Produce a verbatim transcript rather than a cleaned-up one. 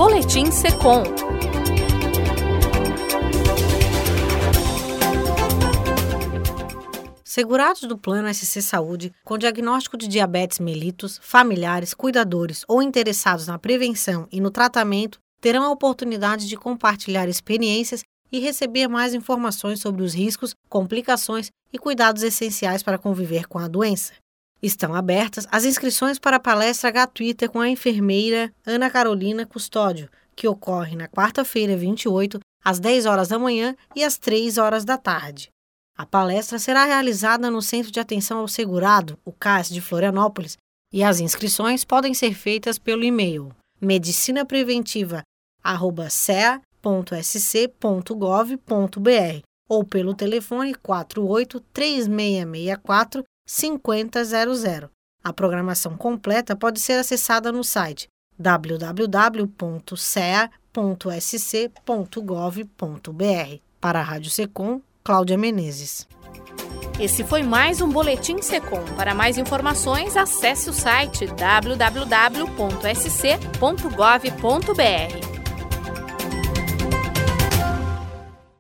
Boletim Secom. Segurados do Plano S C Saúde, com diagnóstico de diabetes mellitus, familiares, cuidadores ou interessados na prevenção e no tratamento terão a oportunidade de compartilhar experiências e receber mais informações sobre os riscos, complicações e cuidados essenciais para conviver com a doença. Estão abertas as inscrições para a palestra gratuita com a enfermeira Ana Carolina Custódio, que ocorre na quarta-feira, vinte e oito, às dez horas da manhã e às três horas da tarde. A palestra será realizada no Centro de Atenção ao Segurado, o C A S de Florianópolis, e as inscrições podem ser feitas pelo e-mail medicinapreventiva arroba c e a ponto s c ponto gov ponto b r ou pelo telefone quatro oito três seis seis quatro cinco zero zero zero. A programação completa pode ser acessada no site w w w ponto c e a ponto s c ponto gov ponto b r. Para a Rádio Secom, Cláudia Menezes. Esse foi mais um Boletim Secom. Para mais informações, acesse o site w w w ponto s c ponto gov ponto b r.